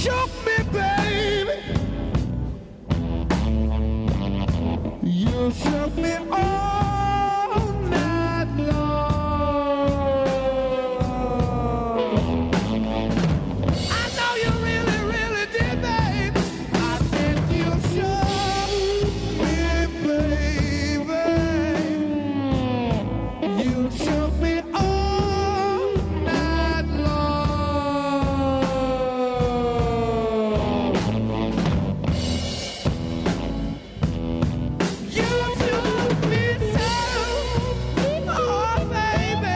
shook me, baby. You shook me all night long. I know you really, really did, babe. I said you shook me, baby. You shook me all night long. You shook me so, oh baby.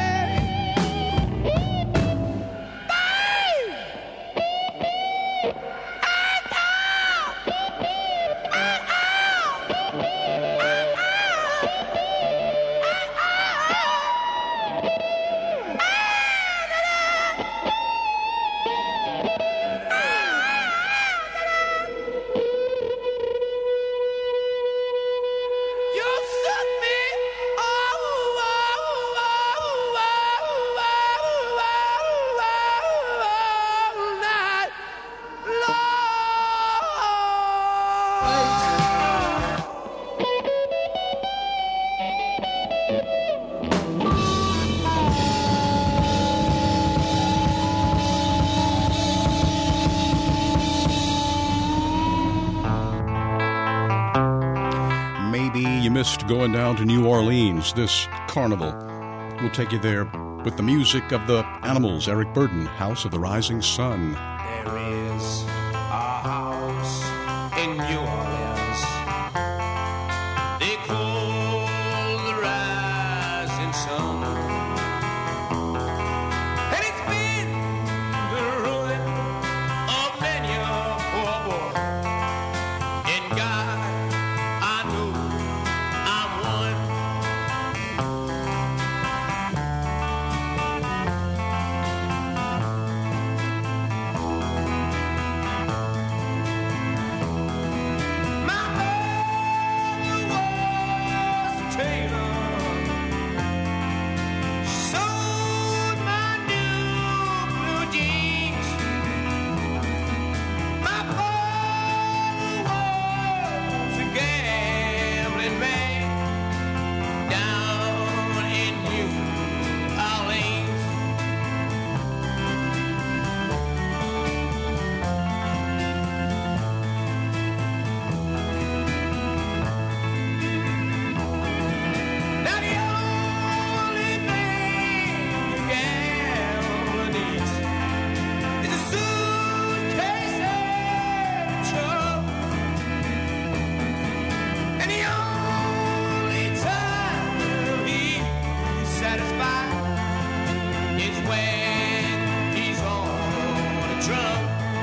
You shook me all night Maybe you missed going down to New Orleans this carnival. We'll take you there with the music of the Animals, Eric Burdon, House of the Rising Sun. There is a house in New Orleans they call the Rising Sun, and it's been the ruin of many a poor boy. And God, I know I'm one. My mother was a tailor. She sewed my new blue jeans. My father was a gambling man down in New Orleans. Now the only thing a gambler needs is a suitcase and a truck. And the only time he's satisfied is when he's on a drunk.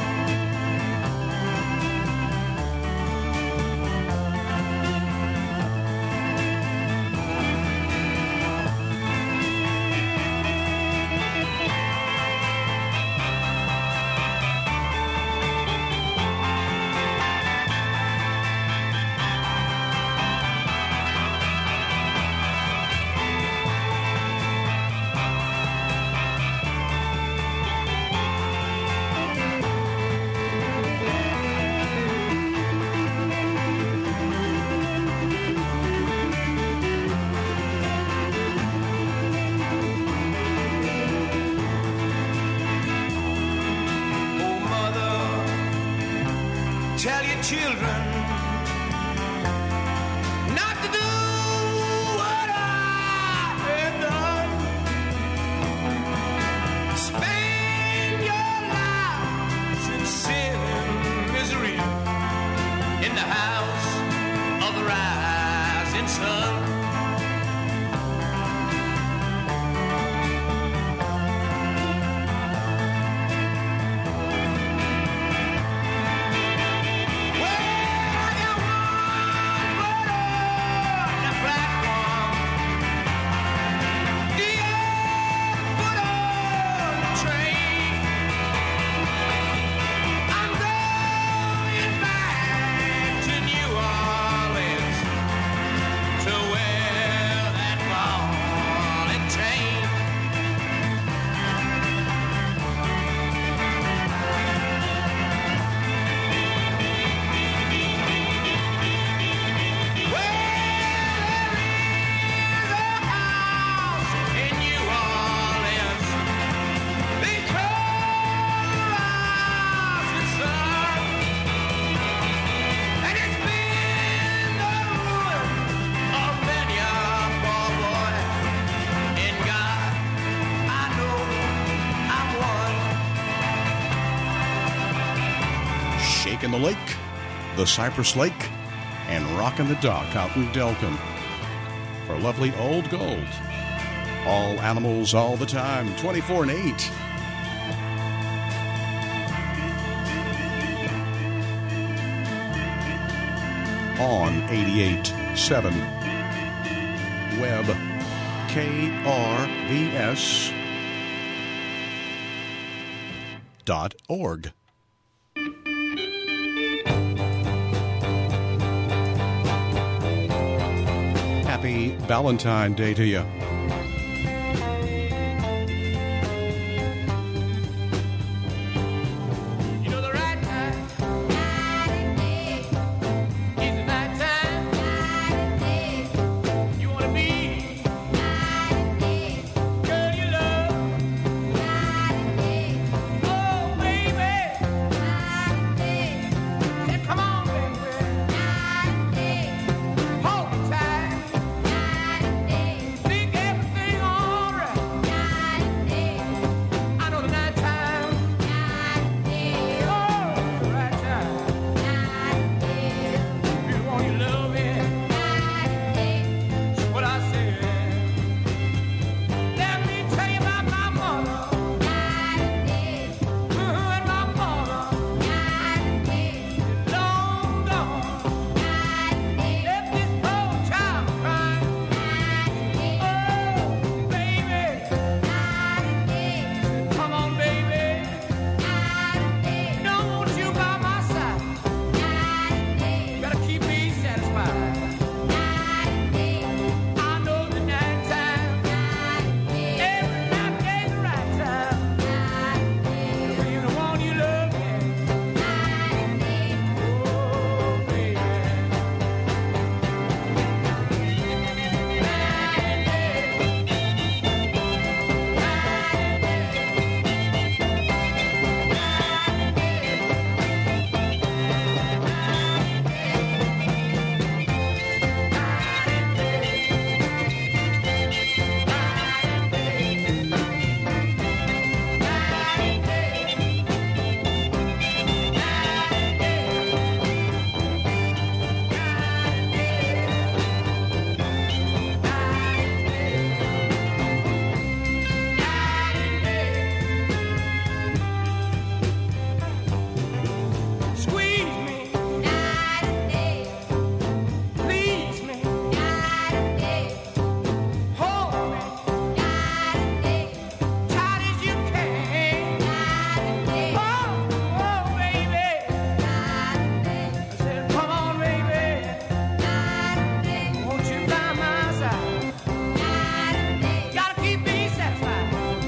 Oh, mother, tell your children not to do what I have done. Spend your lives in sin and misery in the house of the rising sun. Well, Lake in the Lake, the Cypress Lake, and Rockin' the Dock out in Delcombe for lovely Old Gold. All animals all the time, 24 and 8. On 88.7 Web KRVS.org. Happy Valentine's Day to you. You know the right time is the night time. You wanna be girl you love. Oh baby, say come on baby, hold tight. Think everything alright. I know the night time. Oh, the right time. You want your loving. That's what I said. Let me tell you about my mother. And my father. Long gone. Left this poor child crying. Oh, baby. Come on, baby. Don't want you by my side. Gotta keep me satisfied. I know the night time. Every night is the right time. You're the one you love, yeah. Oh, baby. Squeeze me, please me, hold me, tight as you can. Oh, baby, I said, come on, baby, won't you by my side? Gotta keep me satisfied.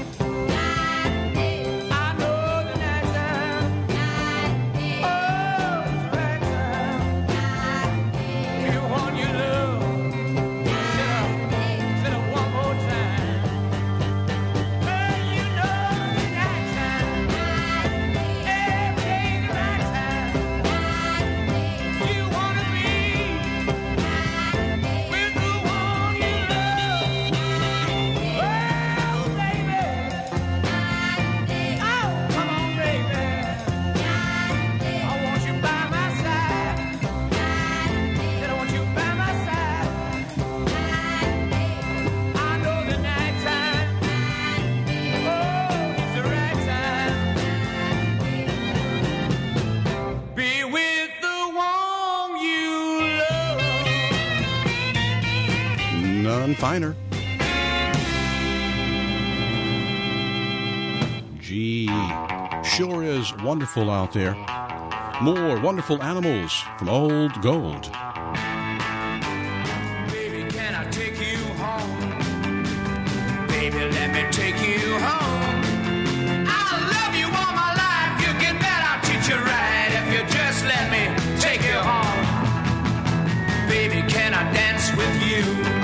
I know the night time. Oh, it's the right time. You want your love. Sit up one more time. Well, you know the night time. Every day's the right time. You wanna be with the one you love. Well, baby. Oh, come on, baby. I want you by my side. Said I want you by my side. I know the night time. Oh, it's the right time. Be with the one you love. None finer. Gee, sure is wonderful out there. More wonderful animals from Old Gold. Baby, can I take you home? Baby, let me take you home. I'll love you all my life. You get that, I'll treat you right. If you just let me take you home. Baby, can I dance with you?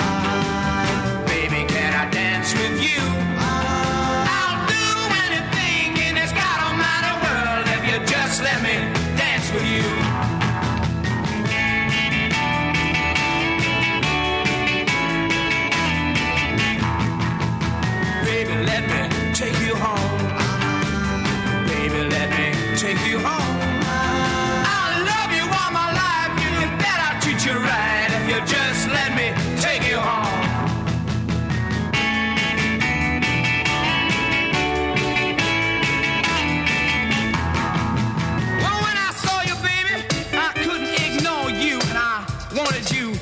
Baby, can I dance with you? I'll do anything in this God Almighty world if you just let me dance with you. Baby, let me take you home. Baby, let me take you home. I'll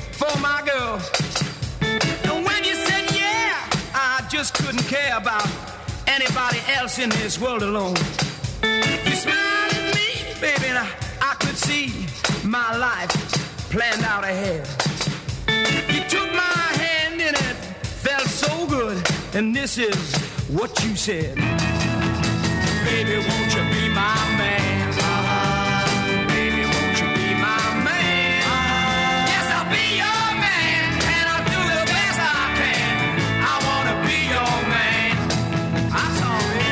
for my girl. And when you said yeah, I just couldn't care about anybody else in this world alone. You smiled at me, baby, and I could see my life planned out ahead. You took my hand and it felt so good, and this is what you said. Baby, won't you be my man? Baby, won't you be my man? Yes, I'll be your man, and I'll do the best I can. I wanna be your man. I'm sorry.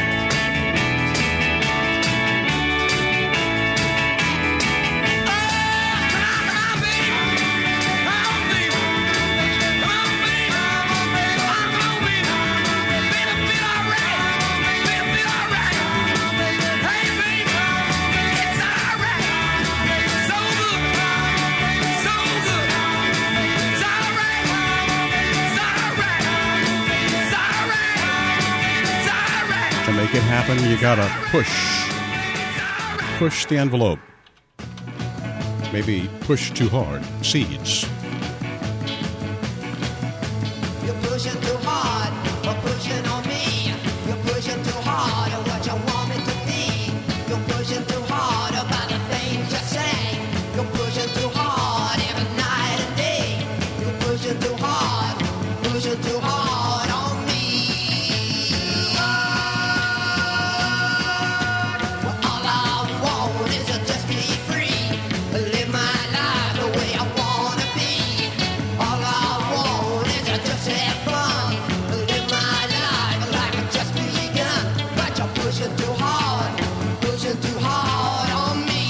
Oh, come on, baby. Come on, baby. Come on, baby. Come on, baby. Baby, feel alright. Baby, feel alright. Hey, baby, it's alright. So good. So good. It's alright. It's alright. It's alright. It's alright. To make it happen, you gotta push the envelope. Maybe push too hard. Seeds. You're pushing too hard, or pushing on me. You're pushing too hard, or what you want me to be. You're pushing too hard about the things you say. You're pushing too hard every night and day. You're pushing too hard on me. Well, all I want is to just be free, live my life the way I wanna be. All I want is to just have fun, live my life like I just begun. But you're pushing too hard on me.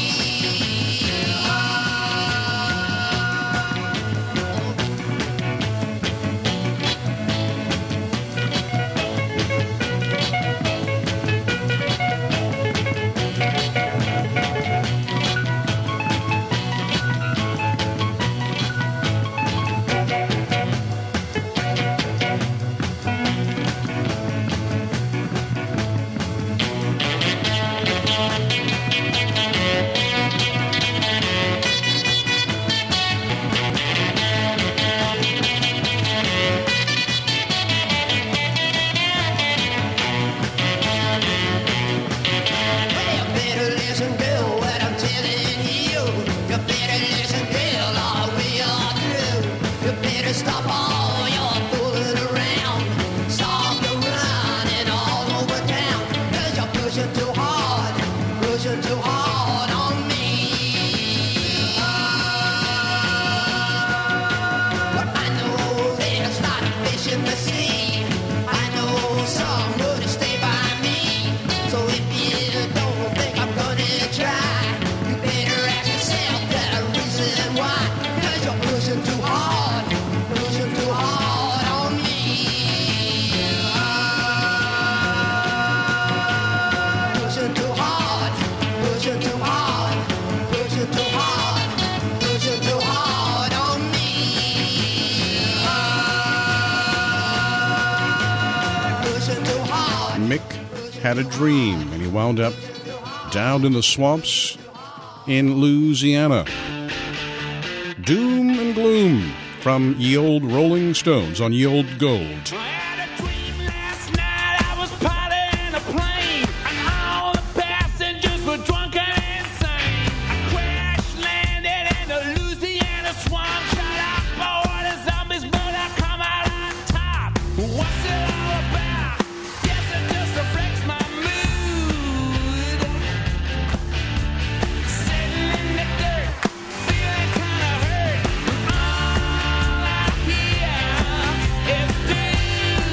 Well, you better listen, girl, what I'm telling you. You better listen, girl, or we are through. You better stop all your fooling around. Stop your running all over town. 'Cause you're pushing too hard on me. But I know there's not a fish in the sea. I know some would stay by me. So if you don't think I'm gonna try, you better ask yourself the reason why. 'Cause you're pushing too hard on me. Pushing too hard on me. Pushing too hard. Mick had a dream, and he wound up down in the swamps in Louisiana. Doom and gloom from Ye Old Rolling Stones on Ye Old Gold. I had a dream last night. I was piloting a plane, and all the passengers were drunk and insane. I crash landed in the Louisiana swamp. Shot out by all the zombies, but I come out on top. What's it all about? Guess it just reflects my mood. Sitting in the dirt, feeling kinda hurt. All I hear is doom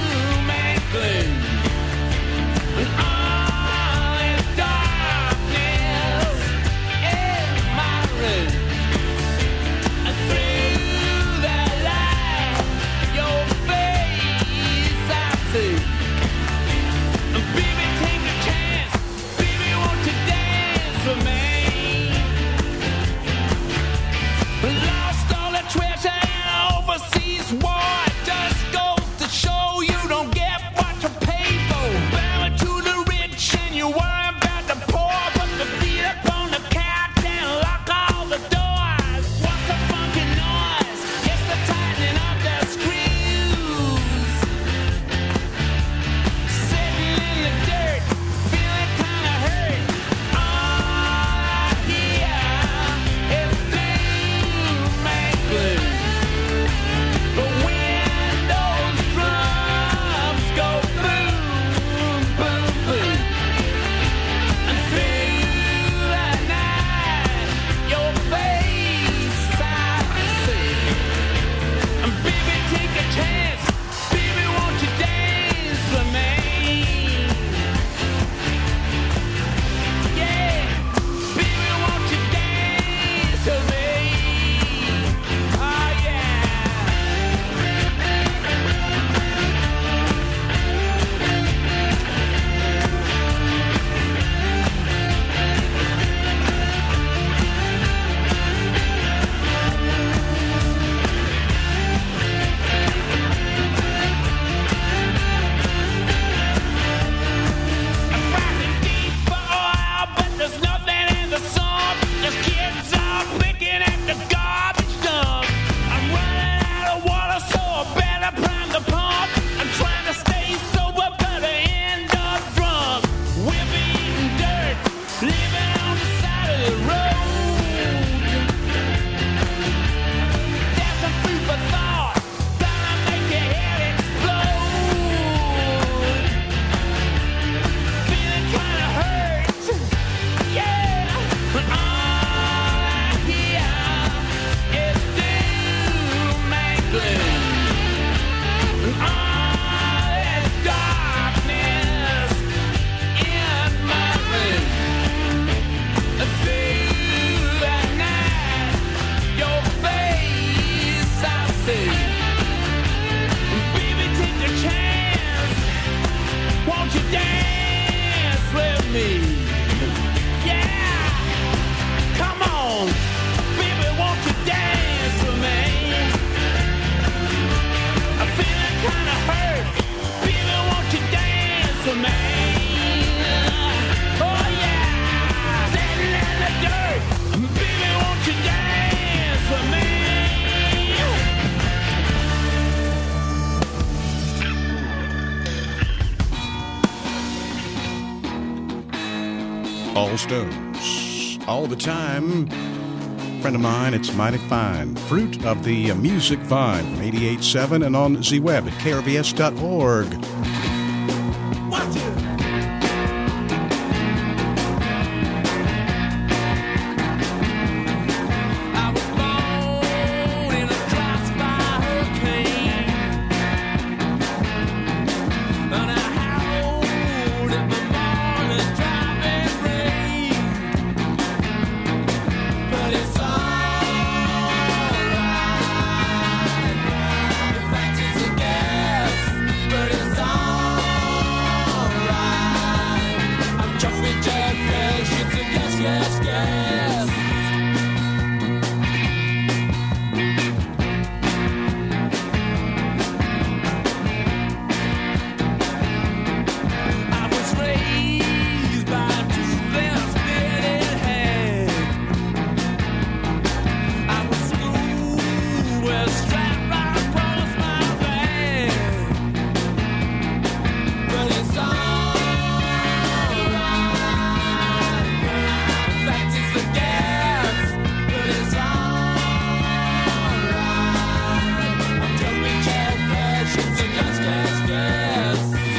say, baby, take a chance. Won't you dance with me? Yeah, come on, baby, won't you dance with me? I'm feeling kind of hurt, baby, won't you dance with me? Oh yeah, sitting in the dirt, baby, won't you dance with me? All Stones, all the time. Friend of mine, it's mighty fine. Fruit of the music vine from 88.7 and on Z-Web at krvs.org. Watch it. I was born in a drive-by hurricane, and I howled at the morning driving rain. But it's alright. In fact, it's a guess. But it's alright. I'm jumping jellyfish. It's a guess, guess, guess. I was raised by a toothless bearded head. I was schooled with a strap right across my back. But it's alright. In fact, it's a guess. But it's alright. I'm jumping jellyfish. It's a guess, guess, guess.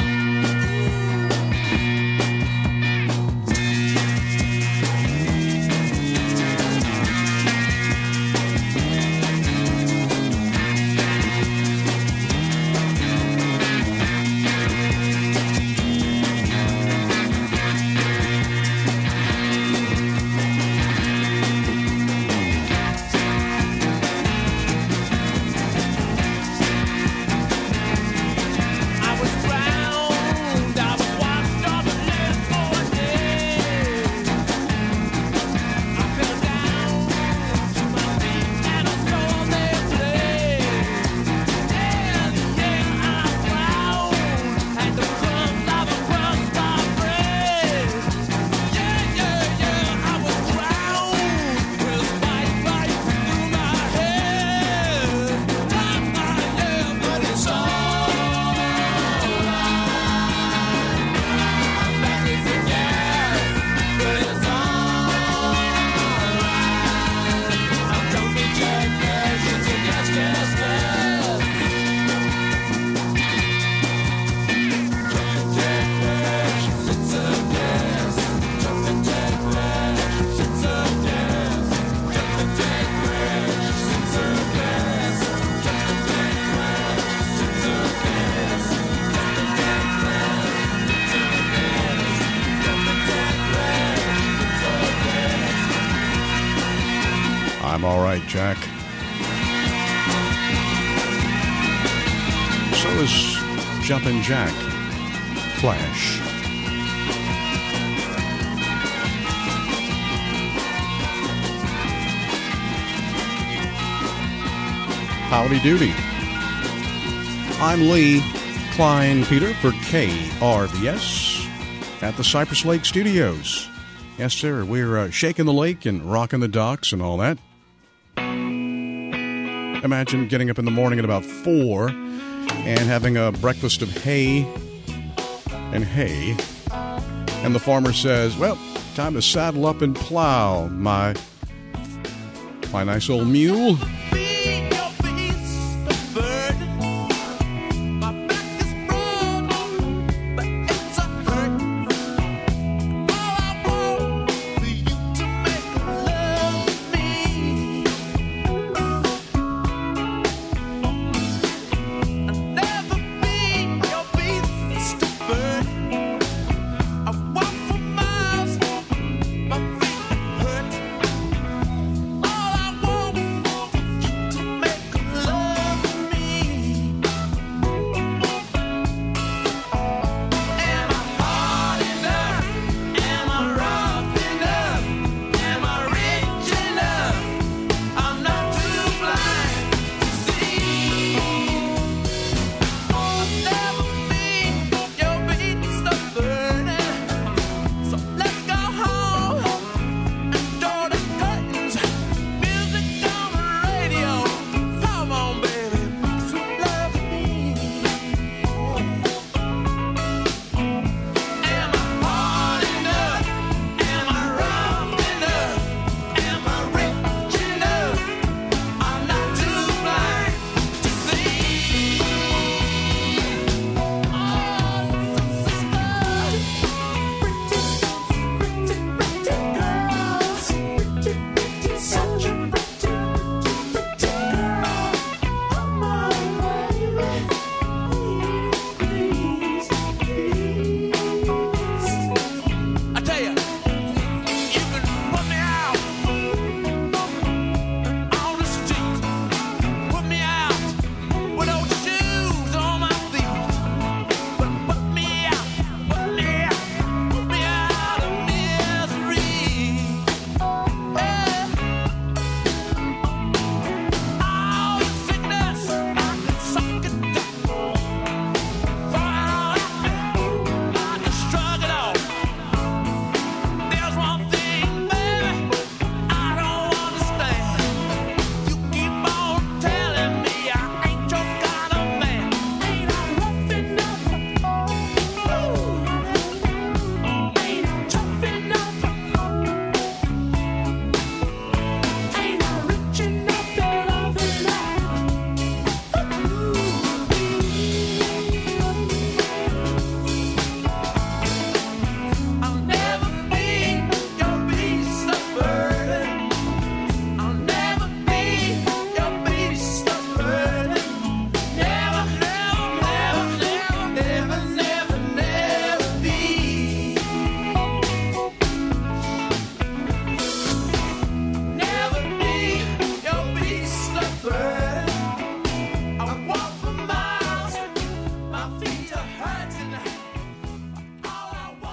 I was drowned, I was washed up and left for dead. I fell down to my feet and I saw their blade. And yeah, I drowned at the crumbs of a crust of bread. Yeah, I was drowned with a spike right through my head. But it's that is a guess, but it's alright. I'm jumping jellyfish, it's a guess, guess, guess. Jumping jellyfish, it's a guess. Jumping jellyfish, it's a guess. Jumping jellyfish, it's a guess. Jumping jellyfish, it's a guess. I'm all right, Jack. So is Jumpin' Jack. Flash. Howdy doody. I'm Lee Klein Peter for KRVS at the Cypress Lake Studios. Yes, sir, we're shaking the lake and rocking the docks and all that. Imagine getting up in the morning at about 4 and having a breakfast of hay. And the farmer says, well, time to saddle up and plow, my nice old mule. My feet hurt. All I want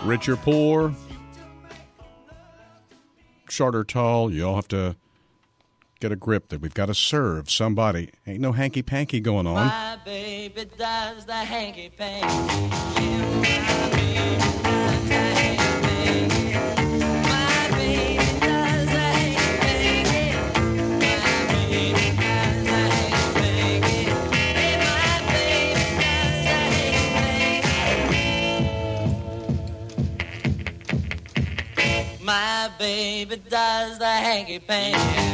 Rich or poor, short or tall, you all have to get a grip that we've got to serve somebody. Ain't no hanky-panky going on. My baby does the hanky-panky. Yeah, my baby does the hanky-panky. My baby does the hanky-panky. My baby does the hanky-panky. Hey, my baby does the hanky-panky. My baby does the hanky-panky.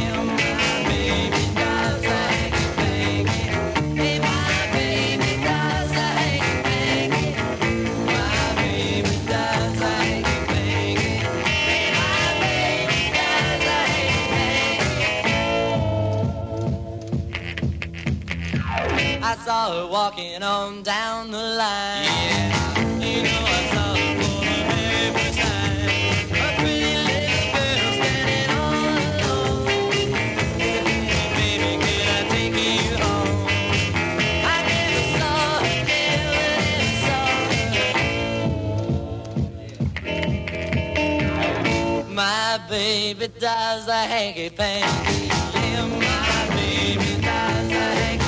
I saw her walking on down the line. Yeah, you know I saw her for the very first time. A pretty little girl standing all alone. Baby, can I take you home? I never saw her, never saw her. My baby does the hanky-panky. Yeah, my baby does the hanky-panky.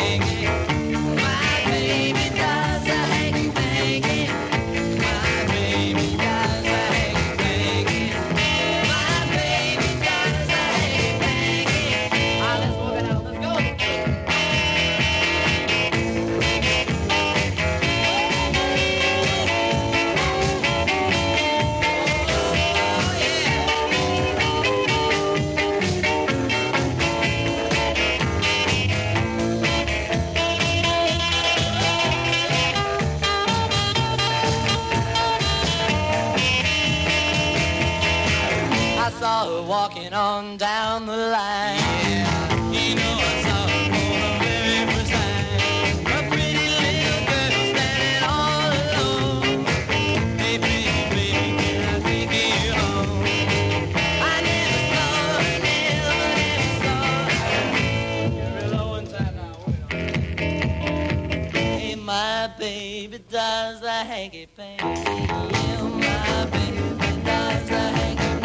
Walking on down the line. Yeah, you know I saw her for the very first time. A pretty little girl standing all alone. Hey, pretty baby, can I take you home? I never saw her, never saw her. You're real low inside now, hey, my baby does the hanky-panky. Yeah, my baby does the hanky-panky.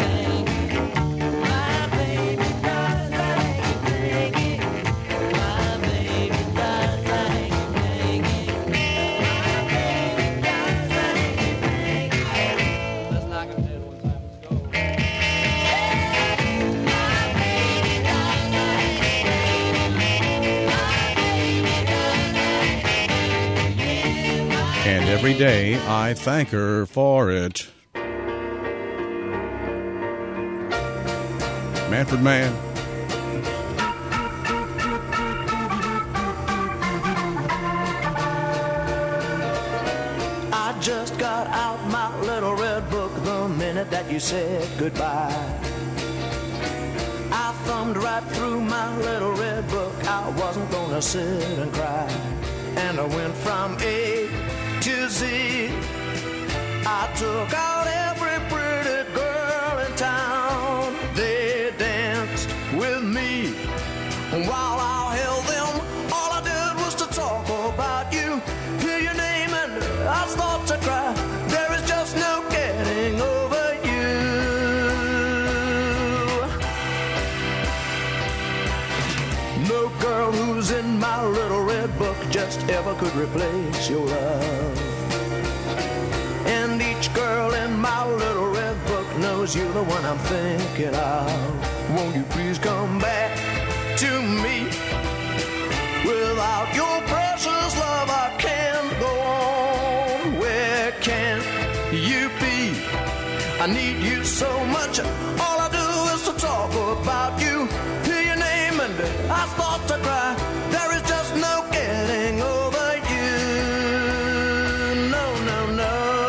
And every day I thank her for it. Manfred Mann. I just got out my little red book the minute that you said goodbye. I thumbed right through my little red book. I wasn't gonna sit and cry. And I went from A to Z. I took out every pretty girl in town. They danced with me while I held them. All I did was to talk about you, hear your name, and I start to cry. There is just no getting over you. No girl who's in my little red book just ever could replace your love. And each girl in my little red book knows you're the one I'm thinking of. Won't you please come back to me? Without your precious love I can't go on. Where can you be? I need you so much. All I do is to talk about you, hear your name, and I start to cry. There is just no getting over you. No, no, no.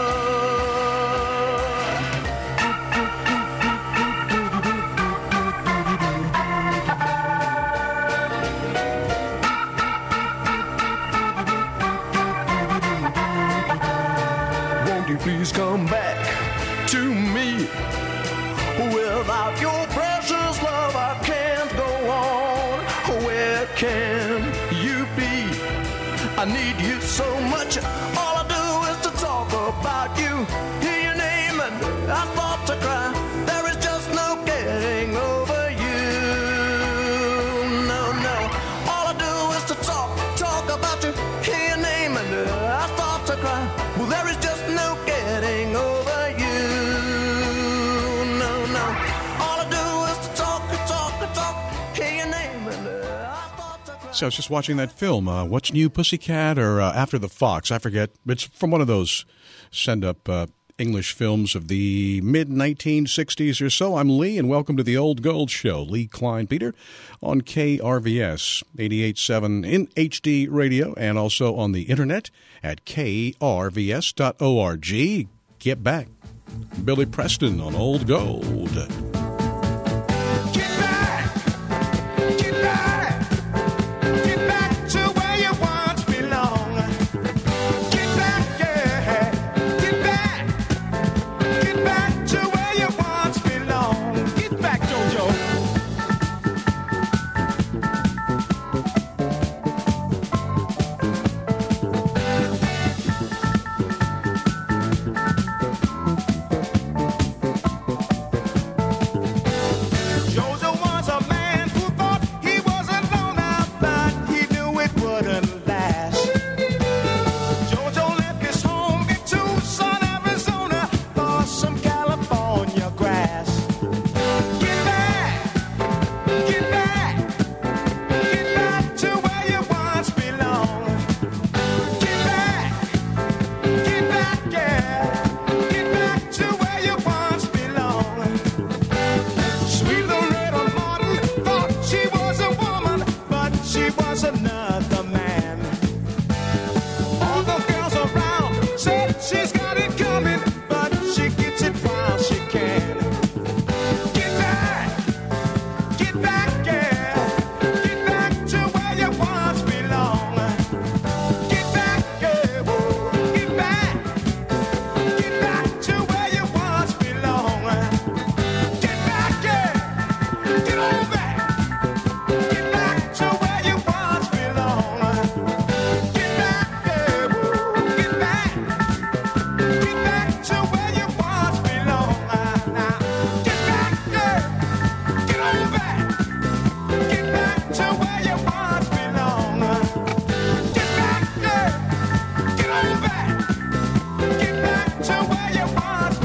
Won't you please come back to me? Without your precious love I can't go on. Where can you be? I need you so much. All I do is to talk about you, hear your name and I start to cry. There is just no getting over you. No, no. All I do is to talk about you, hear your name and I start to cry. Well, there is just no getting over you. No, no. All I do is to talk, hear your name and I start to cry. So I was just watching that film, What's New, Pussycat, or After the Fox. I forget. It's from one of those send-up English films of the mid-1960s or so. I'm Lee, and welcome to the Old Gold Show. Lee Klein Peter on KRVS 88.7 in HD radio and also on the internet at krvs.org. Get back. Billy Preston on Old Gold. Get back to where you once belong. Get back, yeah, get back to where you once belong. Get back, JoJo. JoJo was a man who thought he was alone out, but he knew it wouldn't last. JoJo left his home in Tucson, Arizona, for some California grass. Get back to where you once belong. Get back, yeah, get back to where you once belong. Sweet Loretta Martin thought she was a woman, but she was another man. All the girls around said she's got it coming, but she gets it while she can. Get back, yeah, get back to where you once belong. Get back, yeah, woo, get back to where you once belong. Get back, yeah, get on back. Get back to where you once belong. Get back, yeah, woo, get back to where you once belong. Now, get back, yeah, get on back. Get back to where you once belong. Get back, yeah, get on back. Get back to where you once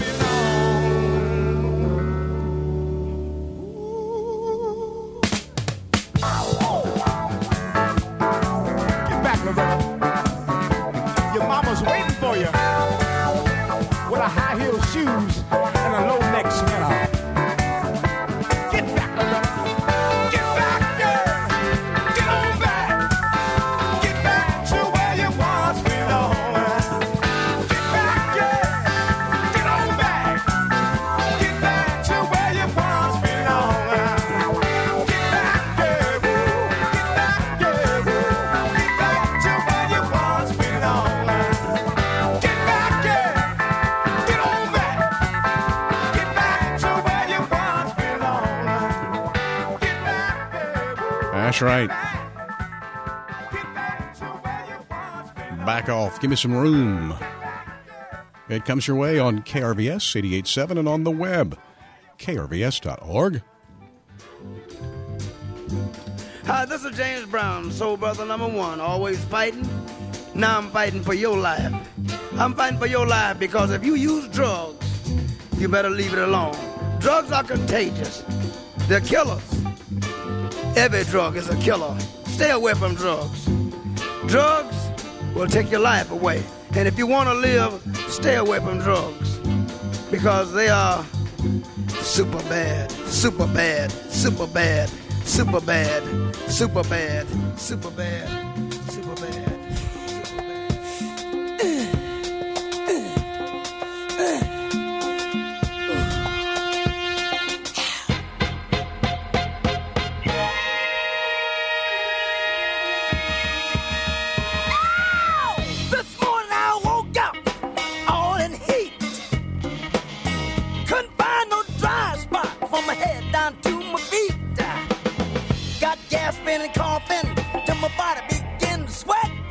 belong. Get back, Loretta. Your mama's waiting for you with a high heel shoes and a low neck sweater. Get back, Loretta. Get back, yeah. Get on back. Get back to where you once belong. Get back, yeah. Get on back. Get back to where you once belong. Get back, yeah, woo. Get back, yeah, woo. Get back to where you once belong. Get back, yeah. Get on back. Get back to where you once belong. Get back, yeah, woo. That's right. Get back to where you once belong. Back off. Give me some room. It comes your way on KRVS 88.7 and on the web, krvs.org. Hi, this is James Brown, soul brother number one, always fighting. Now I'm fighting for your life. I'm fighting for your life because if you use drugs, you better leave it alone. Drugs are contagious. They're killers. Every drug is a killer. Stay away from drugs. Drugs will take your life away. And if you want to live, stay away from drugs because they are super bad, super bad, super bad, super bad, super bad, super bad, super bad. This morning I woke up all in heat. Couldn't find no dry spot from my head down to my feet. Got gasping and coughing till my body began to sweat.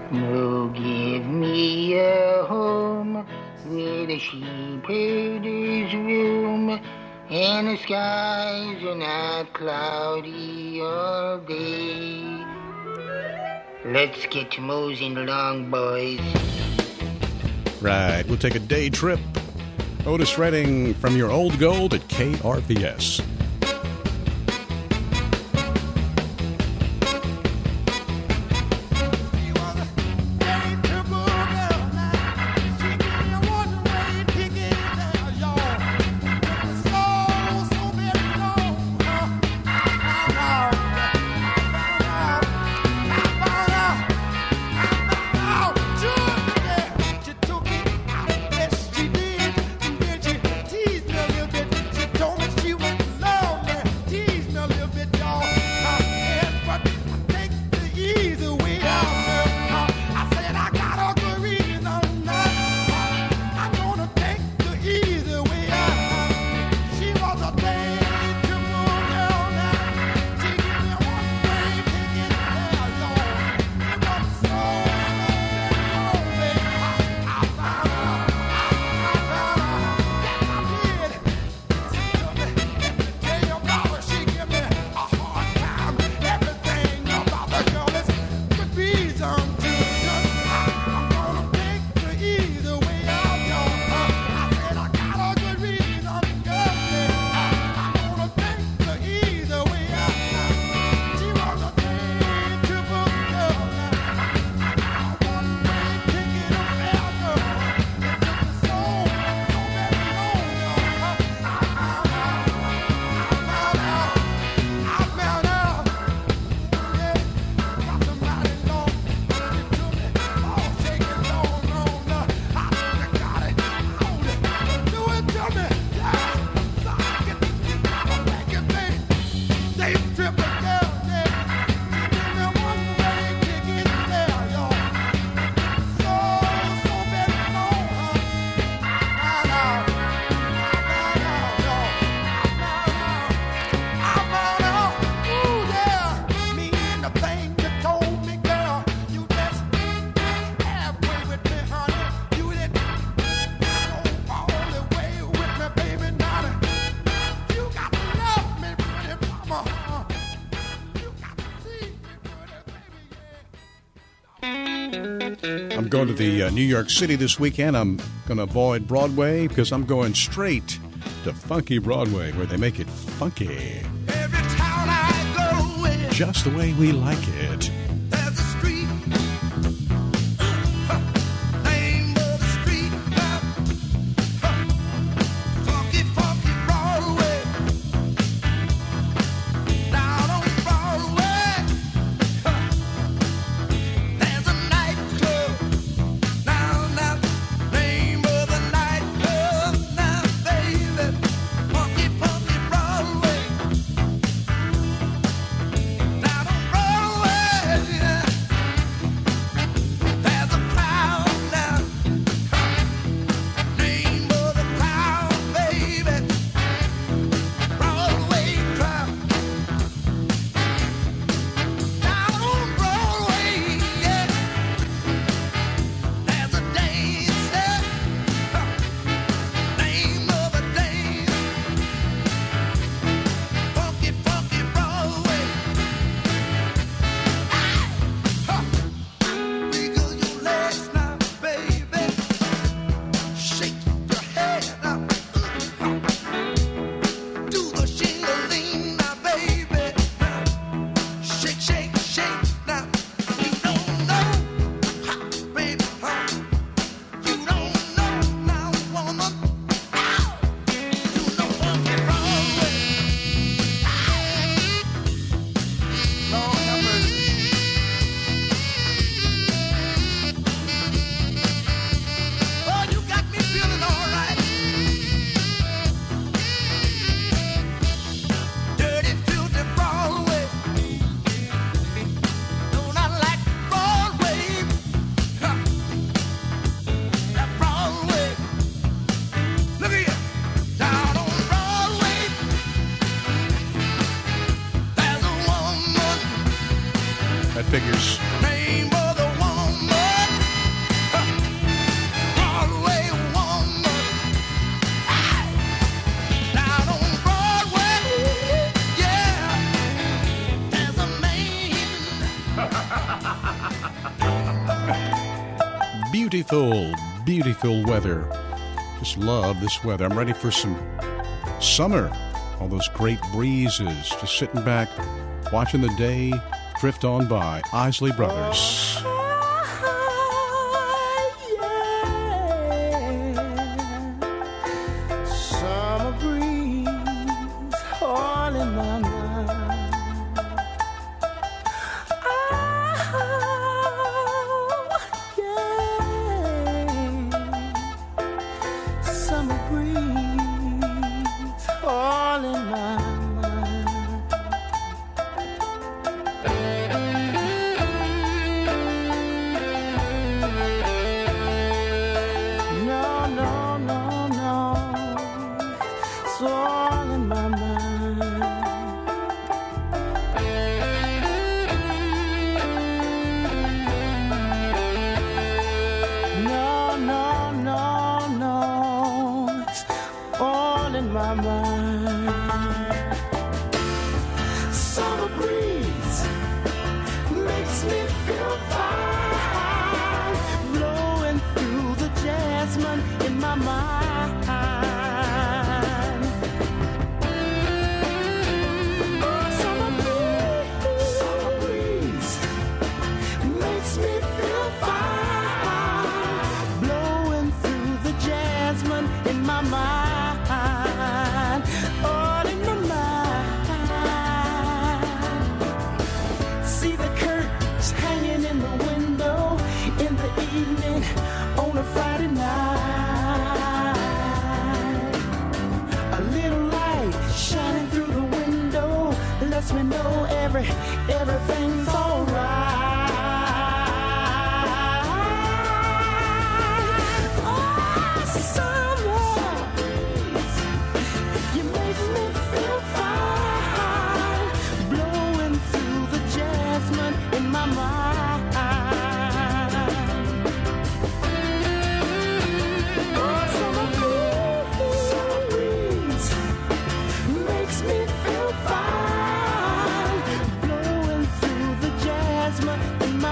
Oh, give me a home with a sheepherder's room, and the skies are not cloudy all day. Let's get to moseying along, boys. Right, we'll take a day trip. Otis Redding from your old gold at KRVS. I'm going to the New York City this weekend. I'm going to avoid Broadway because I'm going straight to Funky Broadway, where they make it funky. Every town I go in, Just the way we like it. there's a street. Name of the street. Funky, funky Broadway. Down on Broadway. There's a nightclub. Now, name of the nightclub. Now, baby. Funky, funky Broadway. Down on Broadway. There's a crowd now. Name of the crowd, baby. Broadway crowd. Down on Broadway, yeah. There's a dance there. Name of a dance. Funky, funky Broadway. Wiggle your legs now, baby. Shake your head now. Do the shingling now, baby. Shake, shake, shake now. You don't know, baby, you don't know now, woman. You know funky Broadway. Lord have mercy. Oh, you got me feeling all right. Dirty, filthy Broadway. Don't I like Broadway? That Broadway. Look here. Down on Broadway. There's a woman. That figures. Name of the woman. beautiful, beautiful weather. Just love this weather. I'm ready for some summer. All those great breezes. Just sitting back, watching the day drift on by. Isley Brothers. Summer breeze all in my mind. Summer breeze all in my mind. No, no, no, no. It's all in my mind. No, no, no, no. It's all in my mind. Summer breeze makes me feel fine, blowing through the jasmine in my mind. Oh, summer breeze makes me feel fine, blowing through the jasmine in my mind, all in my mind. See the curtains hanging in the window in the evening on a Friday night. A little light shining through the window lets me know everything's alright. Oh, summer, you make me feel fine, blowing through the jasmine in my mind. Oh, summer breeze makes me feel fine, blowing through the jasmine in my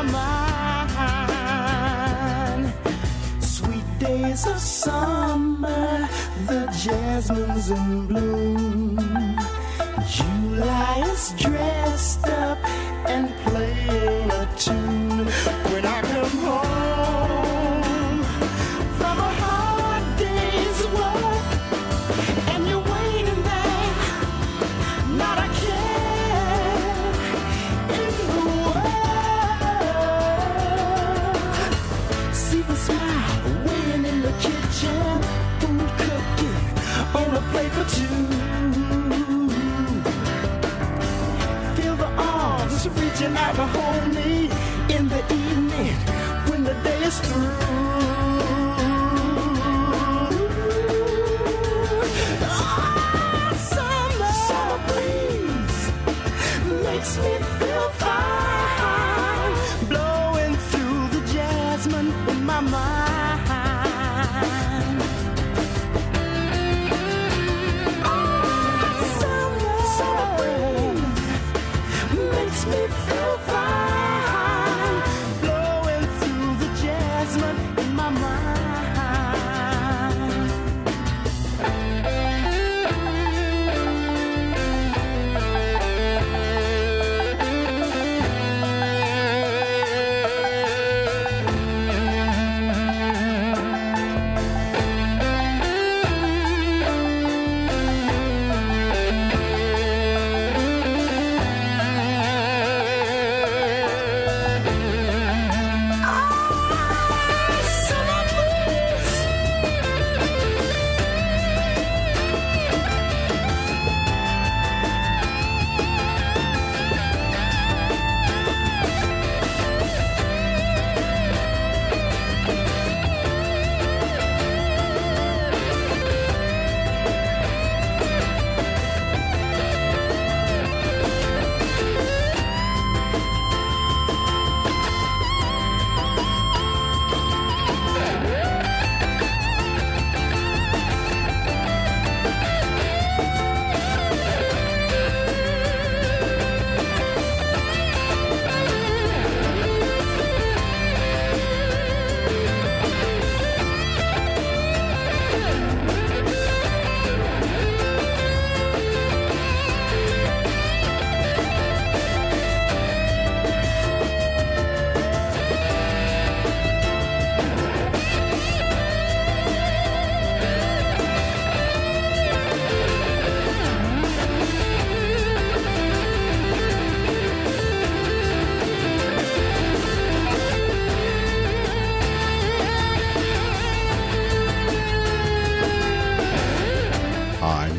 mind. Sweet days of summer, the jasmine's in bloom. July is dressed up and playing a tune. When I come home from a hard day's work and you're waiting there, not a care in the world. See the smile waiting in the kitchen, food cooking on a plate for two. Feel the arms reaching out to hold me in the evening when the day is through. Oh, summer breeze makes me feel fine, blowing through the jasmine in my mind. Summer breeze makes me feel fine, blowing through the jasmine in my mind.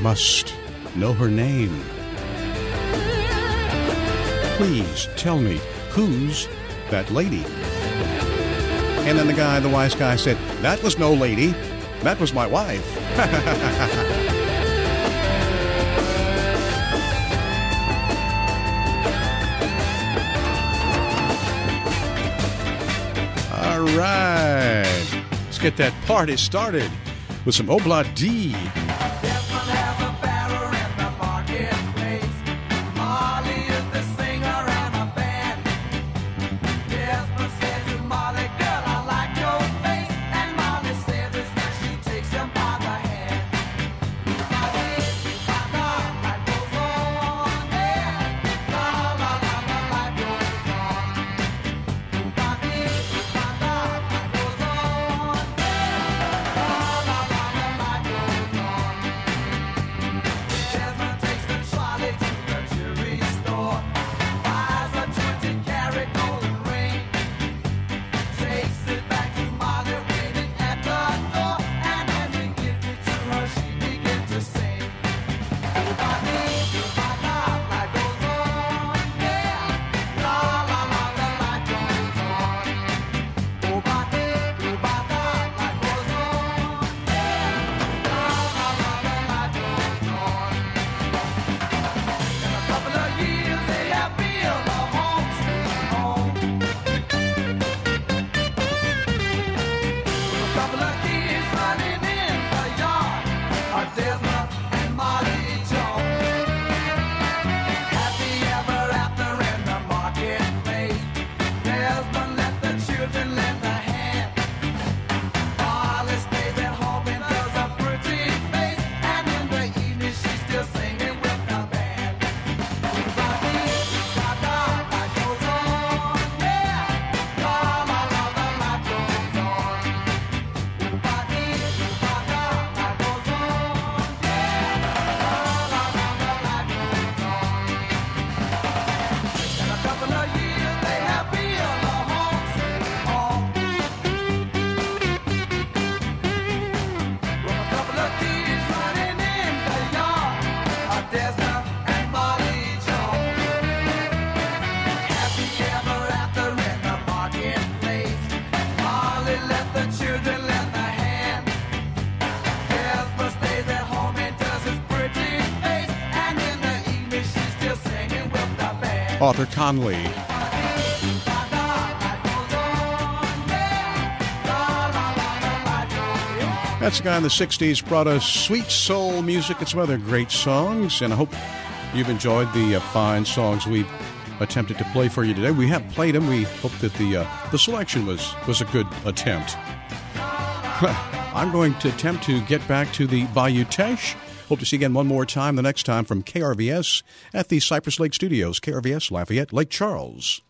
must know her name. Please tell me, who's that lady? And then the wise guy said, that was no lady. That was my wife. All right. Let's get that party started with some Obla D. Arthur Conley. That's a guy in the 60s, brought us sweet soul music and some other great songs, and I hope you've enjoyed the fine songs we've attempted to play for you today. We have played them. We hope that the selection was a good attempt. I'm going to attempt to get back to the Bayou Teche. Hope to see you again one more time, the next time from KRVS at the Cypress Lake Studios, KRVS Lafayette, Lake Charles.